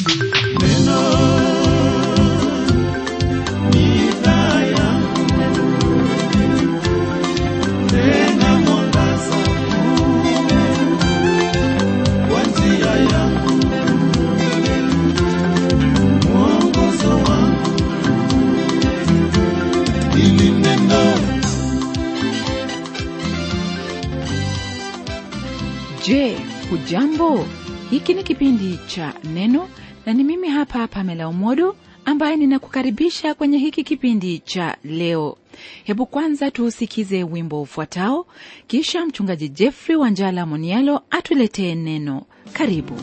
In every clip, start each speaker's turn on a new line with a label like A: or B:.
A: Je, hujambo? Hiki ni kipindi cha Neno na ni mimi hapa Pamela Omodo ambaye ninakukaribisha kwenye hiki kipindi cha leo. Hebu kwanza tuusikize wimbo ufuatao, kisha mchungaji Jeffrey Wanjala Monialo atuletee neno. Karibu.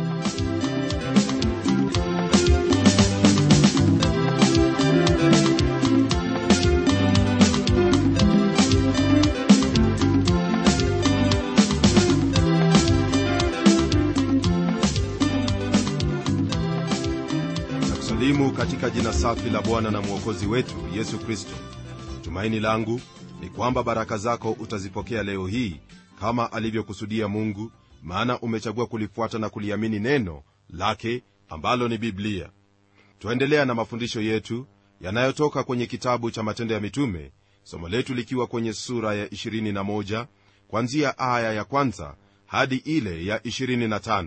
B: Katika jina safi la Bwana na Mwokozi wetu Yesu Kristo. Tumaini langu ni kwamba baraka zako utazipokea leo hii kama alivyokusudia Mungu, maana umechagua kulifuata na kuliamini neno lake ambalo ni Biblia. Tuendelea na mafundisho yetu yanayotoka kwenye kitabu cha Matendo ya Mitume, somo letu likiwa kwenye sura ya 21 kuanzia aya ya kwanza hadi ile ya 25.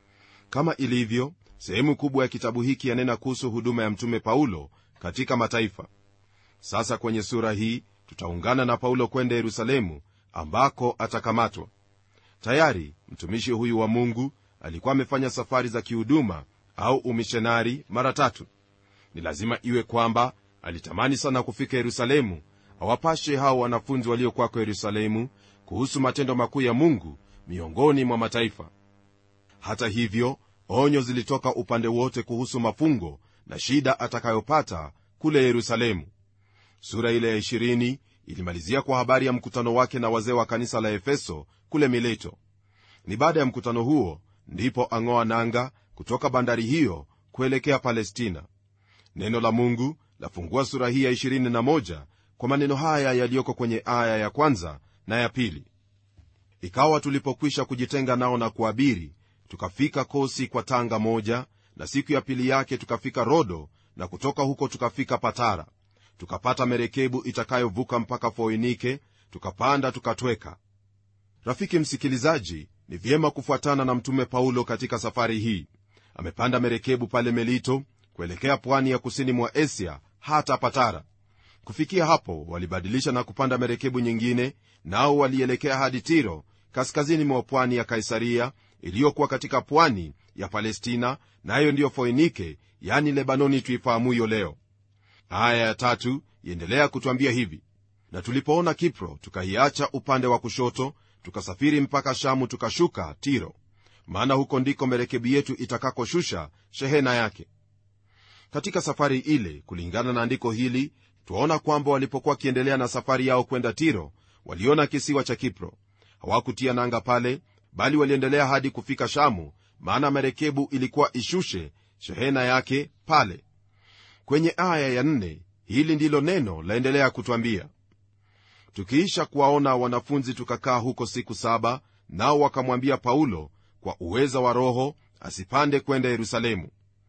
B: Kama ilivyo, sehemu kubwa ya kitabu hiki yanena kuhusu huduma ya mtume Paulo katika mataifa. Sasa kwenye sura hii tutaungana na Paulo kwenda Yerusalemu ambako atakamatwa. Tayari mtumishi huyu wa Mungu alikuwa amefanya safari za kihuduma au umishenari mara 3. Ni lazima iwe kwamba alitamani sana kufika Yerusalemu awapashe hao wanafunzi waliokuwa kwa Yerusalemu kuhusu matendo makuu ya Mungu miongoni mwa mataifa. Hata hivyo, onyo zilitoka upande wote kuhusu mafungo na shida atakayopata kule Yerusalemu. Sura ile ya 20 ilimalizia kwa habari ya mkutano wake na wazee wa kanisa la Efeso kule Mileto. Ni baada ya mkutano huo ndipo ang'oa nanga kutoka bandari hiyo kuelekea Palestina. Neno la Mungu lafungua sura hii ya 21 kwa maneno haya yaliyoko kwenye aya ya kwanza na ya pili. Ikawa tulipokwisha kujitenga nao na kuabiri, tukafika Kosi kwa tanga moja, na siku ya pili yake tukafika Rodo, na kutoka huko tukafika Patara. Tukapata merekebu itakayovuka mpaka Foinike, tukapanda tukatweka. Rafiki msikilizaji, ni vyema kufuatana na mtume Paulo katika safari hii. Amepanda merekebu pale Melito kuelekea pwani ya kusini mwa Asia hata Patara. Kufikia hapo walibadilisha na kupanda merekebu nyingine, nao walielekea hadi Tiro kaskazini mwa pwani ya Kaisaria iliyokuwa katika pwani ya Palestina, nayo ndiyo Foinike, yani Lebanoni tuifahamuyo leo. Aya ya 3 iendelea kutuambia hivi: na tulipoona Kipro tukaiacha upande wa kushoto, tukasafiri mpaka Shamu, tukashuka Tiro, maana huko ndiko merekebi yetu itakakoshusha shehena yake. Katika safari ile, kulingana na andiko hili, tuona kwamba walipokuwa kiendelea na safari yao kwenda Tiro, waliona kisiwa cha Kipro. Hawakutia nanga pale, bali waliendelea hadi kufika Shamu, maana merekebu ilikuwa ishushe shehena yake pale. Kwenye aya ya 4 hili ndilo neno laendelea kutuambia: tukiisha kuwaona wanafunzi tukakaa huko siku 7, nao wakamwambia Paulo kwa uweza wa Roho asipande kwenda Yerusalemu.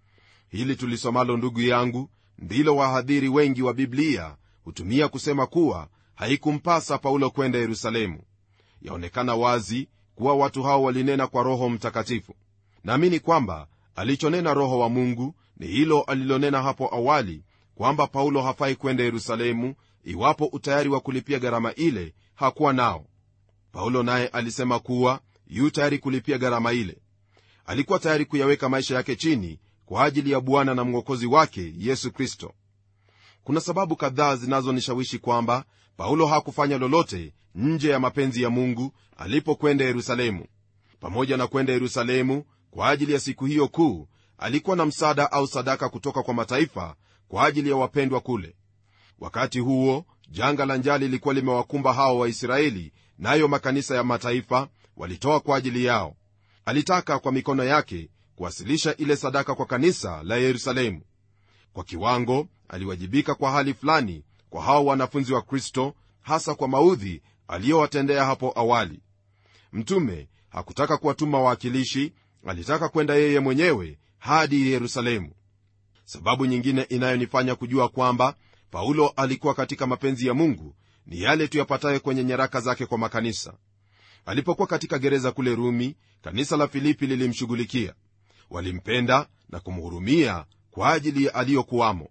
B: Hili tulisomalo, ndugu yangu, ndilo wahadhiri wengi wa Biblia hutumia kusema kuwa haikumpasa Paulo kwenda Yerusalemu. Yaonekana wazi kuwa watu hao walinena kwa Roho Mtakatifu. Naamini kwamba alichonena Roho wa Mungu ni hilo alilonena hapo awali, kwamba Paulo hafai kwenda Yerusalemu iwapo utayari wa kulipia gharama ile hakuwa nao. Paulo naye alisema kuwa yu tayari kulipia gharama ile. Alikuwa tayari kuyaweka maisha yake chini kwa ajili ya Bwana na Mwokozi wake Yesu Kristo. Kuna sababu kadhaa zinazonishawishi kwamba Paulo hakufanya lolote nje ya mapenzi ya Mungu alipokwenda Yerusalemu. Pamoja na kwenda Yerusalemu kwa ajili ya siku hiyo kuu, alikuwa na msaada au sadaka kutoka kwa mataifa kwa ajili ya wapendwa kule. Wakati huo janga la njaa lilikuwa limewakumba hao Waisraeli, nayo makanisa ya mataifa walitoa kwa ajili yao. Alitaka kwa mikono yake kuwasilisha ile sadaka kwa kanisa la Yerusalemu. Kwa kiwango aliwajibika kwa hali fulani kwa hao wanafunzi wa Kristo, hasa kwa maudhi aliyowatendea hapo awali. Mtume hakutaka kuwatuma wawakilishi, alitaka kwenda yeye mwenyewe hadi Yerusalemu. Sababu nyingine inayonifanya kujua kwamba Paulo alikuwa katika mapenzi ya Mungu ni yale tuyapatayo kwenye nyaraka zake kwa makanisa. Alipokuwa katika gereza kule Rumi, kanisa la Filipi lilimshughulikia. Walimpenda na kumhurumia kwa ajili ya aliyokuwamo.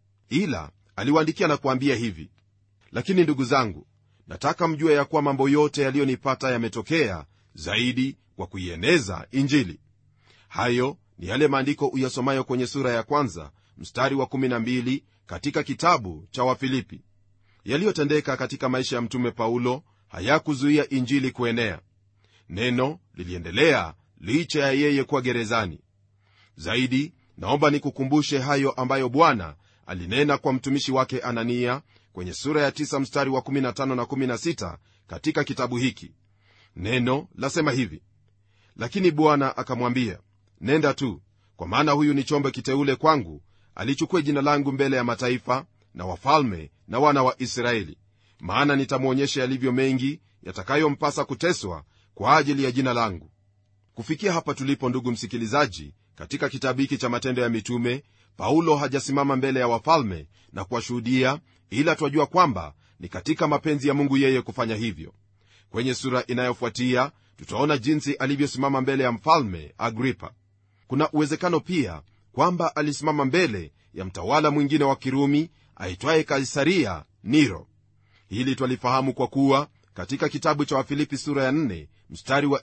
B: Ila aliwaandikia na kuambia hivi: lakini ndugu zangu, nataka mjue ya kuwa mambo yote yaliyonipata yametokea zaidi kwa kuieneza Injili. Hayo ni yale maandiko uyasomayo kwenye sura ya 1 mstari wa 12 katika kitabu cha Wafilipi. Yaliyotendeka katika maisha ya mtume Paulo hayakuzuia Injili kuenea. Neno liliendelea licha ya yeye kuwa gerezani. Zaidi, naomba nikukumbushe hayo ambayo Bwana alinena kwa mtumishi wake Anania kwenye sura ya 9 mstari wa 15 na 16 katika kitabu hiki. Neno lasema hivi: lakini Bwana akamwambia, nenda tu, kwa maana huyu ni chombo kiteule kwangu, alichukue jina langu mbele ya mataifa na wafalme na wana wa Israeli, maana nitamwonyesha yalivyo mengi yatakayompasa kuteswa kwa ajili ya jina langu. Kufikia hapa tulipo, ndugu msikilizaji, katika kitabu hiki cha Matendo ya Mitume, Paulo hajasimama mbele ya wafalme na kuwashuhudia, ila twajua kwamba ni katika mapenzi ya Mungu yeye kufanya hivyo. Kwenye sura inayofuatia tutaona jinsi alivyosimama mbele ya mfalme Agripa. Kuna uwezekano pia kwamba alisimama mbele ya mtawala mwingine wa Kirumi aitwaye Kaisaria Nero. Hili twalifahamu kwa kuwa katika kitabu cha Wafilipi sura ya 4 mstari wa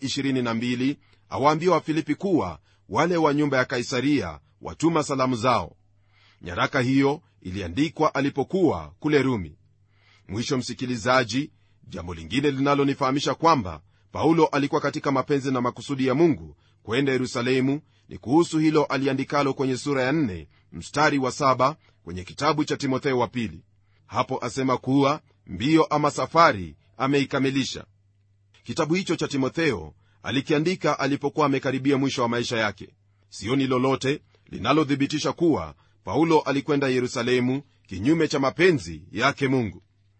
B: 22 awaambia Wafilipi kuwa wale wa nyumba ya Kaisaria watuma salamu zao. Nyaraka hiyo iliandikwa alipokuwa kule Rumi. Mwisho msikilizaji, jambo lingine linalonifahamisha kwamba Paulo alikuwa katika mapenzi na makusudi ya Mungu kwenda Yerusalemu ni kuhusu hilo aliandikalo kwenye sura ya 4 mstari wa 7 kwenye kitabu cha Timotheo wa pili. Hapo asema kuwa mbio ama safari ameikamilisha. Kitabu hicho cha Timotheo alikiandika alipokuwa amekaribia mwisho wa maisha yake. Sioni lolote linalothibitisha kuwa Paulo alikwenda Yerusalemu kinyume cha mapenzi yake Mungu.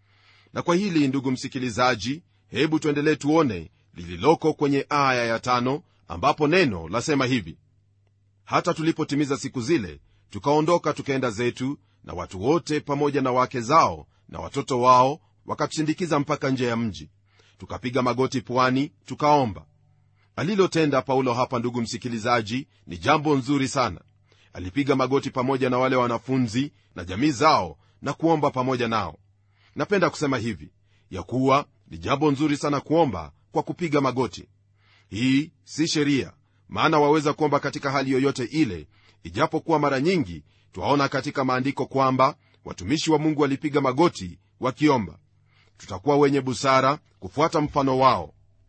B: Na kwa hili, ndugu msikilizaji, hebu tuendelee tuone lililoko kwenye aya ya 5, ambapo neno lasema hivi: hata tulipotimiza siku zile, tukaondoka tukaenda zetu, na watu wote pamoja na wake zao na watoto wao wakatusindikiza mpaka nje ya mji. Tukapiga magoti pwani tukaomba. Alilotenda Paulo hapa, ndugu msikilizaji, ni jambo nzuri sana. Alipiga magoti pamoja na wale wanafunzi na jamii zao na kuomba pamoja nao. Napenda kusema hivi ya kuwa ni jambo nzuri sana kuomba kwa kupiga magoti. Hii si sheria, maana waweza kuomba katika hali yoyote ile, ijapokuwa mara nyingi twaona katika maandiko kwamba watumishi wa Mungu walipiga magoti wakiomba. Tutakuwa wenye busara kufuata mfano wao.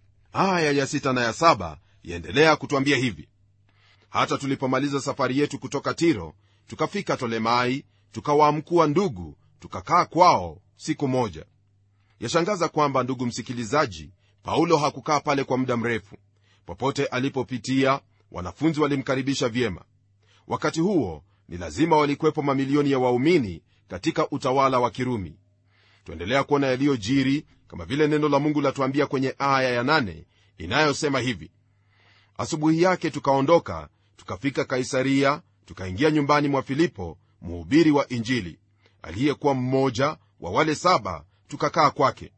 B: Aya ya 6 na ya 7 yaendelea kutuambia hivi: hata tulipomaliza safari yetu kutoka Tiro, tukafika Tolemai, tukawaamkua ndugu, tukakaa kwao siku moja. Yashangaza kwamba, ndugu msikilizaji, Paulo hakukaa pale kwa muda mrefu. Popote alipopitia, wanafunzi walimkaribisha vyema. Wakati huo ni lazima walikuwepo mamilioni ya waumini katika utawala wa Kirumi. Tuendelea kuona yaliyojiri, kama vile neno la Mungu latuambia kwenye aya ya 8 inayosema hivi: asubuhi yake tukaondoka, tukafika Kaisaria, tukaingia nyumbani mwa Filipo, mhubiri wa Injili, aliyekuwa mmoja wa wale 7, tukakaa kwake.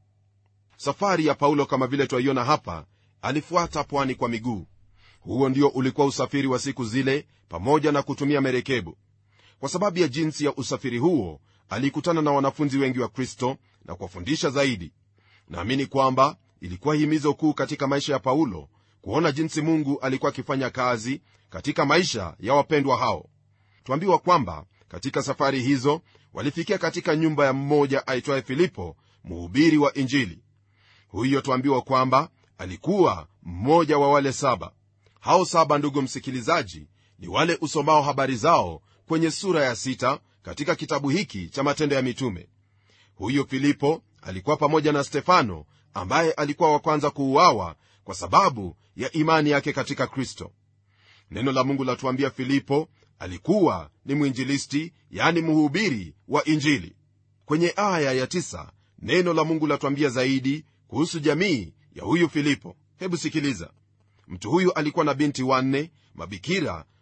B: Safari ya Paulo, kama vile twaiona hapa, alifuata pwani kwa miguu. Huo ndio ulikuwa usafiri wa siku zile, pamoja na kutumia merekebu. Kwa sababu ya jinsi ya usafiri huo, alikutana na wanafunzi wengi wa Kristo na kuwafundisha zaidi. Naamini kwamba ilikuwa himizo kuu katika maisha ya Paulo kuona jinsi Mungu alikuwa akifanya kazi katika maisha ya wapendwa hao. Tuambiwa kwamba katika safari hizo walifikia katika nyumba ya mmoja aitwaye Filipo, mhubiri wa Injili. Huyo tuambiwa kwamba alikuwa mmoja wa wale 7. Hao 7, ndugu msikilizaji, ni wale usomao habari zao kwenye sura ya 6 katika kitabu hiki cha Matendo ya Mitume. Huyo Filipo alikuwa pamoja na Stefano, ambaye alikuwa wa kwanza kuuawa kwa sababu ya imani yake katika Kristo. Neno la Mungu latuambia Filipo alikuwa ni mwinjilisti, yani mhubiri wa Injili. Kwenye aya ya 9 neno la Mungu latuambia zaidi kuhusu jamii ya huyu Filipo. Hebu sikiliza: mtu huyu alikuwa na binti 4 mabikira,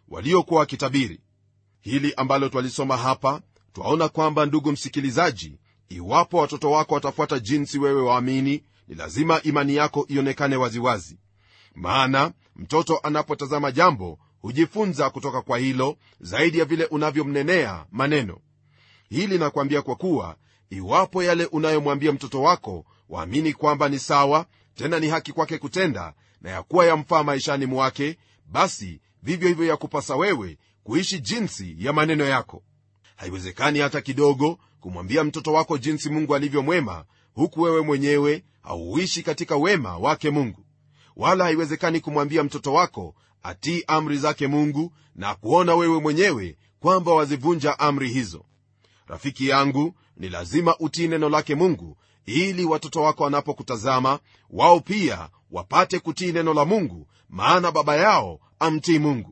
B: waliokuwa wakitabiri. Hili ambalo twalisoma hapa, twaona kwamba, ndugu msikilizaji, iwapo watoto wako watafuata jinsi wewe waamini, ni lazima imani yako ionekane waziwazi. Maana mtoto anapotazama jambo hujifunza kutoka kwa hilo zaidi ya vile unavyomnenea maneno. Hili nakwambia kwa kuwa iwapo yale unayomwambia mtoto wako waamini kwamba ni sawa, tena ni haki kwake kutenda, na ya kuwa yamfaa maishani mwake, basi vivyo hivyo yakupasa wewe kuishi jinsi ya maneno yako. Haiwezekani hata kidogo kumwambia mtoto wako jinsi Mungu alivyo mwema, huku wewe mwenyewe hauishi katika wema wake Mungu. Wala haiwezekani kumwambia mtoto wako atii amri zake Mungu na kuona wewe mwenyewe kwamba wazivunja amri hizo. Rafiki yangu, ni lazima utii neno lake Mungu, ili watoto wako wanapokutazama wao pia wapate kutii neno la Mungu, maana baba yao amtii Mungu.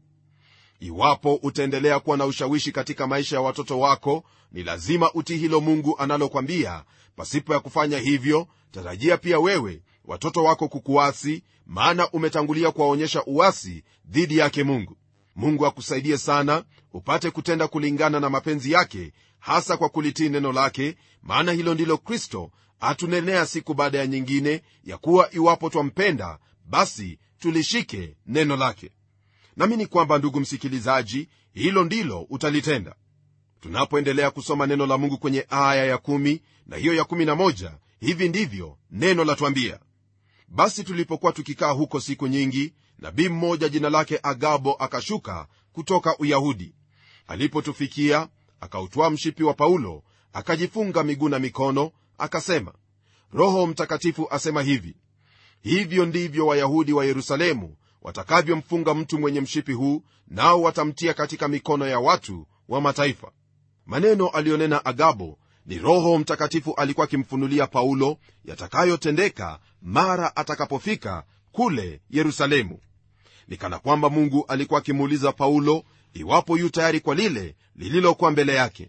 B: Iwapo utaendelea kuwa na ushawishi katika maisha ya watoto wako, ni lazima utii hilo Mungu analokwambia. Pasipo ya kufanya hivyo, tarajia pia wewe watoto wako kukuasi, maana umetangulia kuwaonyesha uasi dhidi yake Mungu. Mungu akusaidie sana upate kutenda kulingana na mapenzi yake, hasa kwa kulitii neno lake, maana hilo ndilo Kristo atunenea siku baada ya nyingine, ya kuwa iwapo twampenda, basi tulishike neno lake. Naamini kwamba, ndugu msikilizaji, hilo ndilo utalitenda. Tunapoendelea kusoma neno la Mungu kwenye aya ya 10 na hiyo ya 11, hivi ndivyo neno latuambia: basi tulipokuwa tukikaa huko siku nyingi, nabii mmoja jina lake Agabo akashuka kutoka Uyahudi. Alipotufikia, akautwaa mshipi wa Paulo, akajifunga miguu na mikono, akasema, Roho Mtakatifu asema hivi, hivyo ndivyo Wayahudi wa Yerusalemu watakavyomfunga mtu mwenye mshipi huu, nao watamtia katika mikono ya watu wa mataifa. Maneno aliyonena Agabo ni Roho Mtakatifu alikuwa akimfunulia Paulo yatakayotendeka mara atakapofika kule Yerusalemu. Ni kana kwamba Mungu alikuwa akimuuliza Paulo iwapo yu tayari kwa lile lililokuwa mbele yake.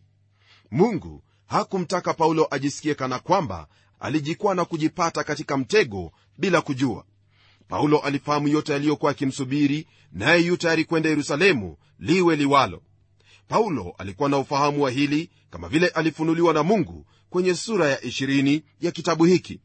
B: Mungu hakumtaka Paulo ajisikie kana kwamba alijikuwa na kujipata katika mtego bila kujua. Paulo alifahamu yote yaliyokuwa akimsubiri, naye yu tayari kwenda Yerusalemu liwe liwalo. Paulo alikuwa na ufahamu wa hili, kama vile alifunuliwa na Mungu kwenye sura ya 20 ya kitabu hiki.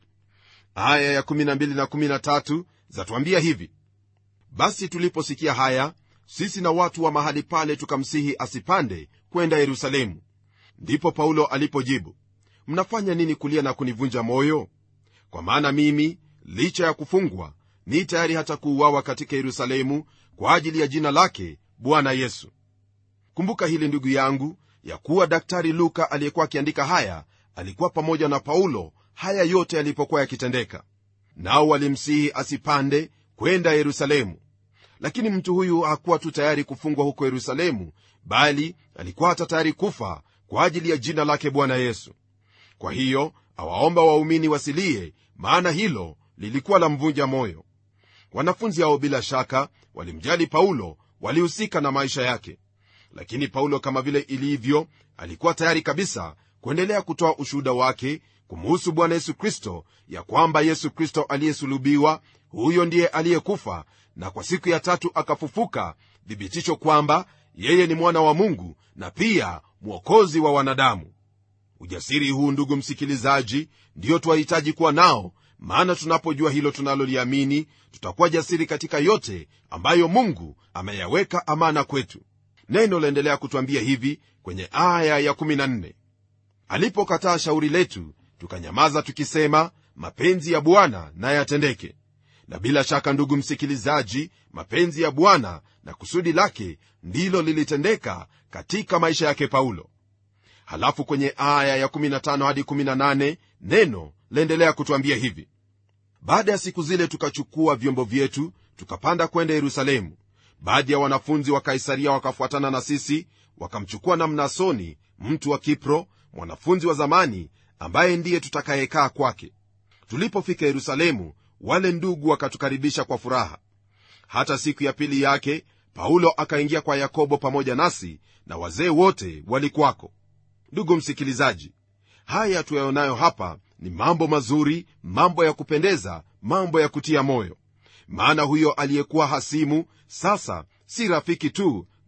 B: Aya ya 12 na 13 zatuambia hivi: basi tuliposikia haya, sisi na watu wa mahali pale tukamsihi asipande kwenda Yerusalemu. Ndipo Paulo alipojibu, mnafanya nini kulia na kunivunja moyo? Kwa maana mimi, licha ya kufungwa, ni tayari hata kuuawa katika Yerusalemu kwa ajili ya jina lake Bwana Yesu. Kumbuka hili ndugu yangu, ya kuwa daktari Luka aliyekuwa akiandika haya alikuwa pamoja na Paulo haya yote yalipokuwa yakitendeka. Nao walimsihi asipande kwenda Yerusalemu. Lakini mtu huyu hakuwa tu tayari kufungwa huko Yerusalemu, bali alikuwa hata tayari kufa kwa ajili ya jina lake Bwana Yesu. Kwa hiyo awaomba waumini wasilie, maana hilo lilikuwa la mvunja moyo. Wanafunzi hao bila shaka walimjali Paulo, walihusika na maisha yake. Lakini Paulo, kama vile ilivyo, alikuwa tayari kabisa kuendelea kutoa ushuhuda wake kumhusu Bwana Yesu Kristo, ya kwamba Yesu Kristo aliyesulubiwa, huyo ndiye aliyekufa na kwa siku ya 3 akafufuka, thibitisho kwamba yeye ni mwana wa Mungu na pia mwokozi wa wanadamu. Ujasiri huu, ndugu msikilizaji, ndio twahitaji kuwa nao, maana tunapojua hilo tunaloliamini, tutakuwa jasiri katika yote ambayo Mungu ameyaweka amana kwetu. Neno laendelea kutuambia hivi kwenye aya ya 14: alipokataa shauri letu, tukanyamaza tukisema, mapenzi ya Bwana na yatendeke. Na bila shaka, ndugu msikilizaji, mapenzi ya Bwana na kusudi lake ndilo lilitendeka katika maisha yake Paulo. Halafu kwenye aya ya 15 hadi 18 neno laendelea kutuambia hivi: baada ya siku zile tukachukua vyombo vyetu tukapanda kwenda Yerusalemu. Baadhi ya wanafunzi wa Kaisaria wakafuatana na sisi, wakamchukua na Mnasoni, mtu wa Kipro, mwanafunzi wa zamani, ambaye ndiye tutakayekaa kwake. Tulipofika Yerusalemu, wale ndugu wakatukaribisha kwa furaha. Hata siku ya pili yake Paulo akaingia kwa Yakobo pamoja nasi, na wazee wote walikuwako. Ndugu msikilizaji, haya tuyaonayo hapa ni mambo mazuri, mambo ya kupendeza, mambo ya kutia moyo. Maana huyo aliyekuwa hasimu sasa si rafiki tu,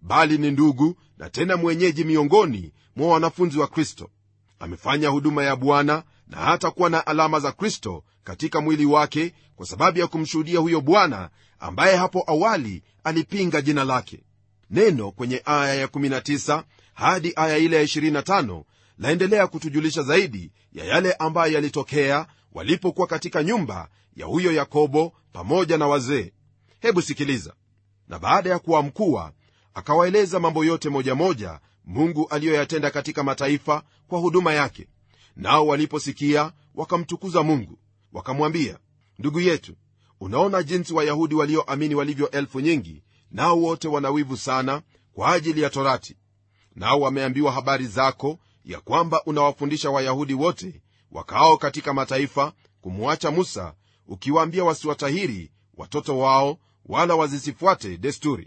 B: bali ni ndugu na tena mwenyeji miongoni mwa wanafunzi wa Kristo. Amefanya huduma ya Bwana na hata kuwa na alama za Kristo katika mwili wake kwa sababu ya kumshuhudia huyo Bwana ambaye hapo awali alipinga jina lake. Neno kwenye aya ya 19 hadi aya ile ya 25 laendelea kutujulisha zaidi ya yale ambayo yalitokea walipokuwa katika nyumba ya huyo Yakobo pamoja na wazee. Hebu sikiliza. Na baada ya kuwa mkuu, akawaeleza mambo yote moja moja Mungu aliyoyatenda katika mataifa kwa huduma yake. Nao waliposikia wakamtukuza Mungu, wakamwambia, ndugu yetu, unaona jinsi Wayahudi walioamini walivyo elfu nyingi, nao wote wanawivu sana kwa ajili ya Torati. Nao wameambiwa habari zako ya kwamba unawafundisha Wayahudi wote wakaao katika mataifa kumwacha Musa, ukiwaambia wasiwatahiri watoto wao wala wazisifuate desturi.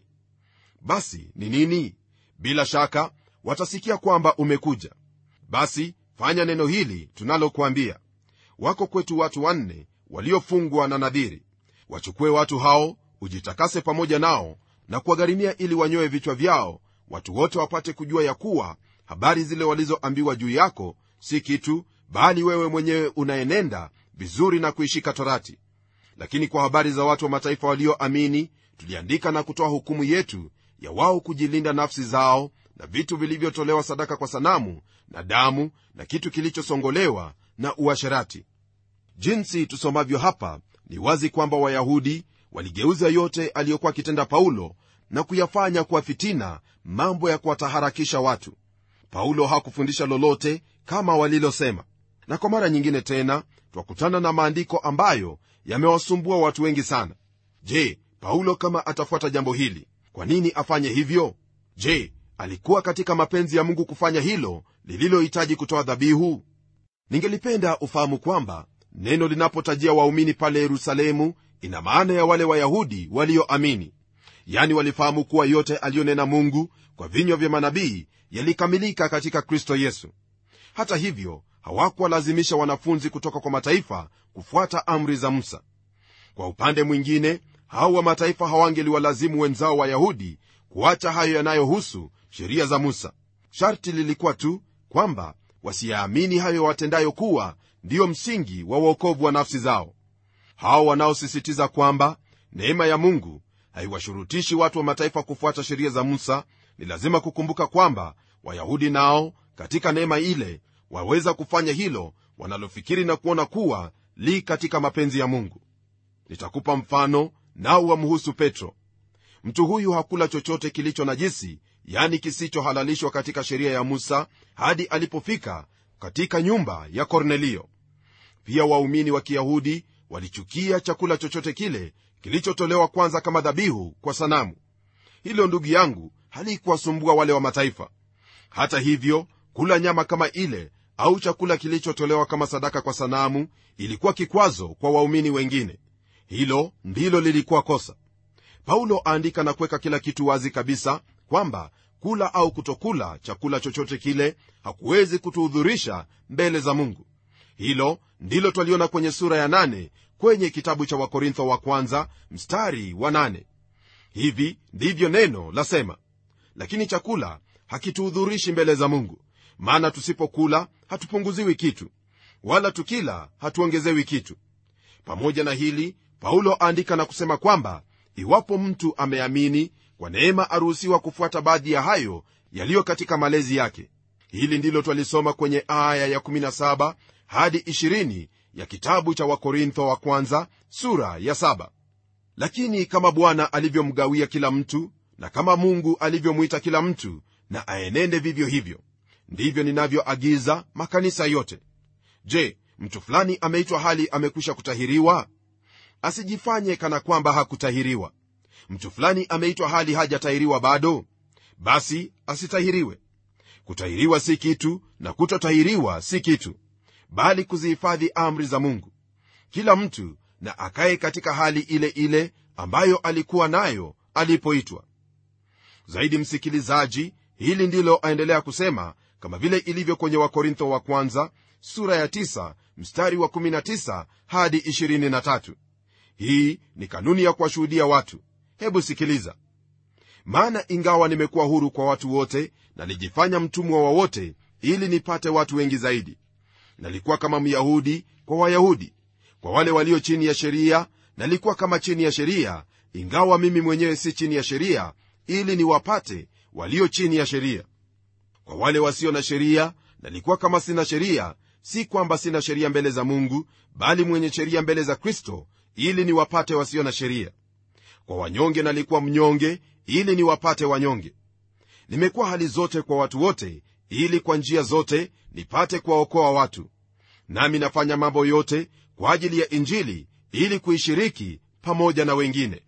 B: Basi ni nini? Bila shaka watasikia kwamba umekuja. Basi fanya neno hili tunalokuambia. Wako kwetu watu 4 waliofungwa na nadhiri. Wachukue watu hao, ujitakase pamoja nao na kuwagharimia ili wanyoe vichwa vyao, watu wote wapate kujua ya kuwa habari zile walizoambiwa juu yako si kitu, bali wewe mwenyewe unaenenda vizuri na kuishika Torati. Lakini kwa habari za watu wa mataifa walioamini, tuliandika na kutoa hukumu yetu ya wao kujilinda nafsi zao na vitu vilivyotolewa sadaka kwa sanamu na damu na kitu kilichosongolewa na uasherati. Jinsi tusomavyo hapa, ni wazi kwamba Wayahudi waligeuza yote aliyokuwa akitenda Paulo na kuyafanya kuwa fitina, mambo ya kuwataharakisha watu. Paulo hakufundisha lolote kama walilosema. Na kwa mara nyingine tena twakutana na maandiko ambayo yamewasumbua watu wengi sana. Je, Paulo kama atafuata jambo hili, kwa nini afanye hivyo? Je, alikuwa katika mapenzi ya Mungu kufanya hilo lililohitaji kutoa dhabihu? Ningelipenda ufahamu kwamba neno linapotajia waumini pale Yerusalemu, ina maana ya wale Wayahudi walioamini. Yani walifahamu kuwa yote aliyonena Mungu kwa vinywa vya manabii yalikamilika katika Kristo Yesu. Hata hivyo, hawakuwalazimisha wanafunzi kutoka kwa mataifa kufuata amri za Musa. Kwa upande mwingine, hao wa mataifa hawangeliwalazimu wenzao Wayahudi kuacha hayo yanayohusu sheria za Musa. Sharti lilikuwa tu kwamba wasiyaamini hayo watendayo kuwa ndiyo msingi wa wokovu wa nafsi zao. Hao wanaosisitiza kwamba neema ya Mungu haiwashurutishi watu wa mataifa kufuata sheria za Musa, ni lazima kukumbuka kwamba Wayahudi nao katika neema ile waweza kufanya hilo wanalofikiri na kuona kuwa li katika mapenzi ya Mungu. Nitakupa mfano nao wamhusu Petro. Mtu huyu hakula chochote kilicho najisi, yani kisichohalalishwa katika sheria ya Musa, hadi alipofika katika nyumba ya Kornelio. Pia waumini wa Kiyahudi walichukia chakula chochote kile kilichotolewa kwanza kama dhabihu kwa sanamu. Hilo, ndugu yangu, halikuwasumbua wale wa mataifa. Hata hivyo, kula nyama kama ile au chakula kilichotolewa kama sadaka kwa sanamu ilikuwa kikwazo kwa waumini wengine. Hilo ndilo lilikuwa kosa. Paulo aandika na kuweka kila kitu wazi kabisa kwamba kula au kutokula chakula chochote kile hakuwezi kutuhudhurisha mbele za Mungu. Hilo ndilo twaliona kwenye sura ya 8 kwenye kitabu cha Wakorintho wa kwanza mstari wa 8. Hivi ndivyo neno lasema: lakini chakula hakituhudhurishi mbele za Mungu, maana tusipokula hatupunguziwi kitu, wala tukila hatuongezewi kitu. Pamoja na hili, Paulo aandika na kusema kwamba iwapo mtu ameamini kwa neema, aruhusiwa kufuata baadhi ya hayo yaliyo katika malezi yake. Hili ndilo twalisoma kwenye aya ya 17 hadi 20 ya kitabu cha Wakorintho wa kwanza sura ya 7. Lakini kama Bwana alivyomgawia kila mtu, na kama Mungu alivyomwita kila mtu na aenende vivyo hivyo, ndivyo ninavyoagiza makanisa yote. Je, mtu fulani ameitwa hali amekwisha kutahiriwa? Asijifanye kana kwamba hakutahiriwa. Mtu fulani ameitwa hali hajatahiriwa bado? Basi asitahiriwe. Kutahiriwa si kitu na kutotahiriwa si kitu, bali kuzihifadhi amri za Mungu. Kila mtu na akae katika hali ile ile ambayo alikuwa nayo alipoitwa. Zaidi, msikilizaji, hili ndilo aendelea kusema, kama vile ilivyo kwenye Wakorintho wa kwanza sura ya 9 mstari wa 19 hadi 23. Hii ni kanuni ya kuwashuhudia watu. Hebu sikiliza: Maana ingawa nimekuwa huru kwa watu wote, nalijifanya mtumwa wa wote ili nipate watu wengi zaidi. Nalikuwa kama Myahudi kwa Wayahudi. Kwa wale walio chini ya sheria, nalikuwa kama chini ya sheria, ingawa mimi mwenyewe si chini ya sheria, ili niwapate walio chini ya sheria. Kwa wale wasio na sheria, nalikuwa kama sina sheria, si kwamba sina sheria mbele za Mungu, bali mwenye sheria mbele za Kristo, ili niwapate wasio na sheria. Kwa wanyonge nalikuwa mnyonge, ili niwapate wanyonge. Nimekuwa hali zote kwa watu wote, ili kwa njia zote nipate kuwaokoa watu. Nami nafanya mambo yote kwa ajili ya Injili, ili kuishiriki pamoja na wengine.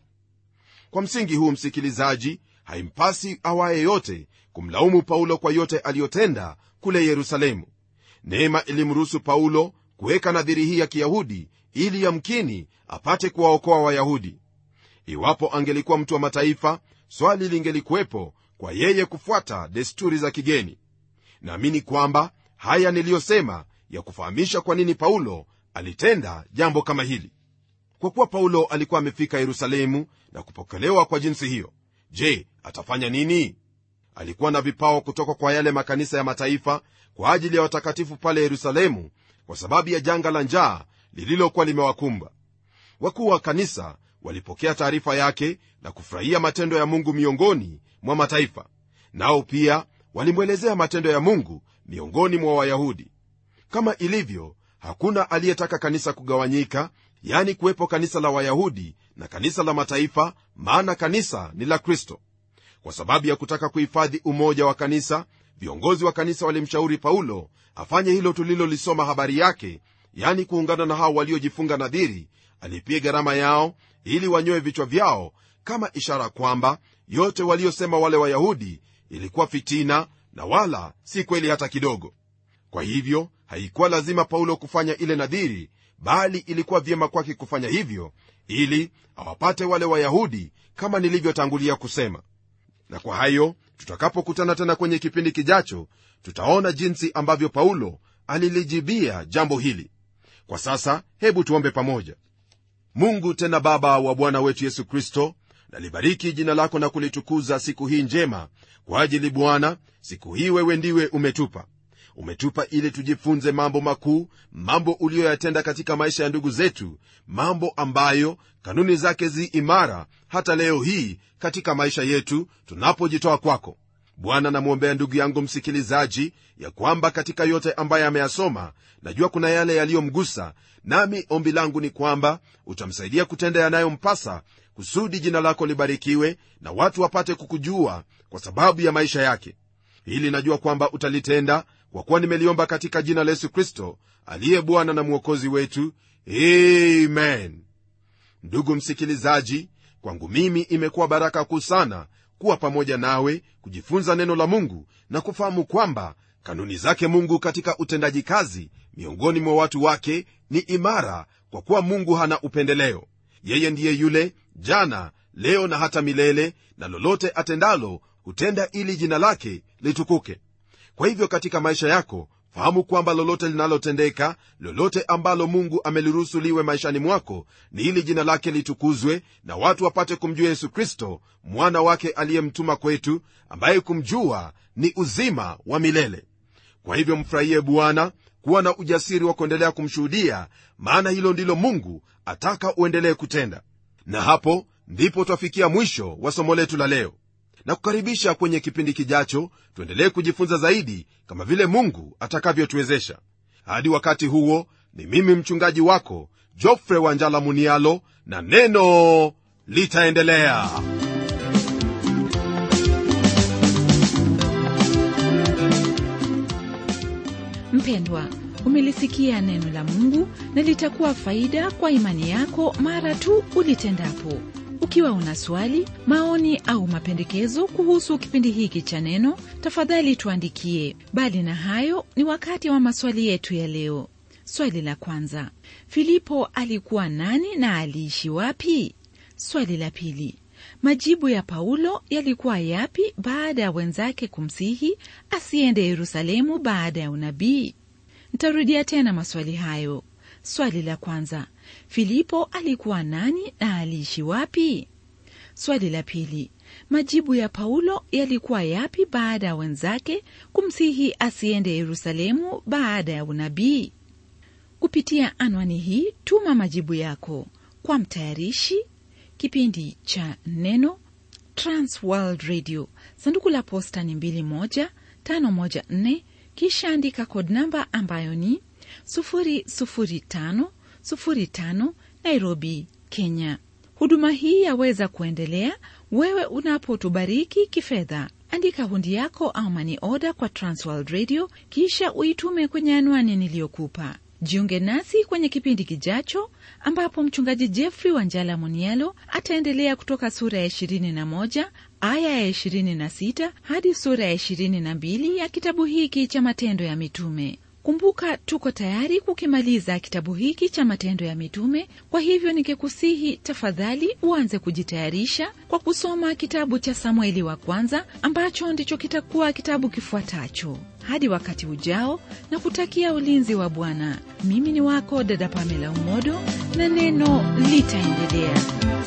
B: Kwa msingi huu, msikilizaji, haimpasi awaye yote kumlaumu Paulo kwa yote aliyotenda kule Yerusalemu. Neema ilimruhusu Paulo kuweka nadhiri hii ya Kiyahudi ili yamkini apate kuwaokoa Wayahudi. Iwapo angelikuwa mtu wa mataifa, swali lingelikuwepo kwa yeye kufuata desturi za kigeni. Naamini kwamba haya niliyosema ya kufahamisha kwa nini Paulo alitenda jambo kama hili. Kwa kuwa Paulo alikuwa amefika Yerusalemu na kupokelewa kwa jinsi hiyo, je, atafanya nini? Alikuwa na vipao kutoka kwa yale makanisa ya mataifa kwa ajili ya watakatifu pale Yerusalemu, kwa sababu ya janga la njaa lililokuwa limewakumba. Wakuu wa kanisa walipokea taarifa yake na kufurahia matendo ya Mungu miongoni mwa mataifa, nao pia walimwelezea matendo ya Mungu miongoni mwa Wayahudi. Kama ilivyo, hakuna aliyetaka kanisa kugawanyika, yani kuwepo kanisa la Wayahudi na kanisa la mataifa, maana kanisa ni la Kristo. Kwa sababu ya kutaka kuhifadhi umoja wa kanisa, viongozi wa kanisa walimshauri Paulo afanye hilo tulilolisoma habari yake, yani kuungana na hao waliojifunga nadhiri, alipie gharama yao ili wanyoe vichwa vyao, kama ishara kwamba yote waliosema wale Wayahudi ilikuwa fitina na wala si kweli hata kidogo. Kwa hivyo haikuwa lazima Paulo kufanya ile nadhiri, bali ilikuwa vyema kwake kufanya hivyo ili awapate wale Wayahudi, kama nilivyotangulia kusema. Na kwa hayo, tutakapokutana tena kwenye kipindi kijacho, tutaona jinsi ambavyo Paulo alilijibia jambo hili. Kwa sasa, hebu tuombe pamoja. Mungu tena Baba wa Bwana wetu Yesu Kristo, nalibariki jina lako na kulitukuza siku hii njema kwa ajili Bwana, siku hii wewe ndiwe umetupa ili tujifunze mambo makuu, mambo uliyoyatenda katika maisha ya ndugu zetu, mambo ambayo kanuni zake zi imara hata leo hii katika maisha yetu tunapojitoa kwako. Bwana, namwombea ndugu yangu msikilizaji ya kwamba katika yote ambaye ameyasoma, najua kuna yale yaliyomgusa, nami ombi langu ni kwamba utamsaidia kutenda yanayompasa, kusudi jina lako libarikiwe na watu wapate kukujua kwa sababu ya maisha yake. Hili najua kwamba utalitenda, kwa kuwa nimeliomba katika jina la Yesu Kristo aliye Bwana na Mwokozi wetu. Amen. Ndugu msikilizaji, kwangu mimi imekuwa baraka kuu sana kuwa pamoja nawe, kujifunza neno la Mungu na kufahamu kwamba kanuni zake Mungu katika utendaji kazi miongoni mwa watu wake ni imara, kwa kuwa Mungu hana upendeleo. Yeye ndiye yule jana, leo na hata milele, na lolote atendalo hutenda ili jina lake litukuke. Kwa hivyo katika maisha yako, fahamu kwamba lolote linalotendeka, lolote ambalo Mungu ameliruhusu liwe maishani mwako, ni ili jina lake litukuzwe na watu wapate kumjua Yesu Kristo, mwana wake aliyemtuma kwetu, ambaye kumjua ni uzima wa milele. Kwa hivyo mfurahie Bwana, kuwa na ujasiri wa kuendelea kumshuhudia, maana hilo ndilo Mungu ataka uendelee kutenda. Na hapo ndipo twafikia mwisho wa somo letu la leo, na kukaribisha kwenye kipindi kijacho tuendelee kujifunza zaidi kama vile Mungu atakavyotuwezesha. Hadi wakati huo, ni mimi mchungaji wako Geoffrey Wanjala Munialo, na neno litaendelea.
A: Mpendwa, umelisikia neno la Mungu na litakuwa faida kwa imani yako mara tu ulitendapo. Ukiwa una swali, maoni au mapendekezo kuhusu kipindi hiki cha neno, tafadhali tuandikie. Bali na hayo, ni wakati wa maswali yetu ya leo. Swali la kwanza: Filipo alikuwa nani na aliishi wapi? Swali la pili: majibu ya Paulo yalikuwa yapi baada ya wenzake kumsihi asiende Yerusalemu baada ya unabii? Nitarudia tena maswali hayo. Swali la kwanza: Filipo alikuwa nani na aliishi wapi? Swali la pili: majibu ya Paulo yalikuwa yapi baada ya wenzake kumsihi asiende Yerusalemu baada ya unabii? Kupitia anwani hii tuma majibu yako kwa mtayarishi kipindi cha Neno, Trans World Radio, sanduku la posta ni 21514, kisha andika code namba ambayo ni 00505, Nairobi, Kenya. Huduma hii yaweza kuendelea wewe unapotubariki kifedha. Andika hundi yako au money order kwa Trans World Radio, kisha uitume kwenye anwani niliyokupa. Jiunge nasi kwenye kipindi kijacho ambapo mchungaji Jeffrey Wanjala Munielo ataendelea kutoka sura ya 21 aya ya 26 hadi sura ya 22 ya kitabu hiki cha Matendo ya Mitume. Kumbuka, tuko tayari kukimaliza kitabu hiki cha Matendo ya Mitume. Kwa hivyo nikikusihi tafadhali uanze kujitayarisha kwa kusoma kitabu cha Samueli wa kwanza ambacho ndicho kitakuwa kitabu kifuatacho. Hadi wakati ujao, na kutakia ulinzi wa Bwana. Mimi ni wako dada Pamela Umodo, na neno litaendelea.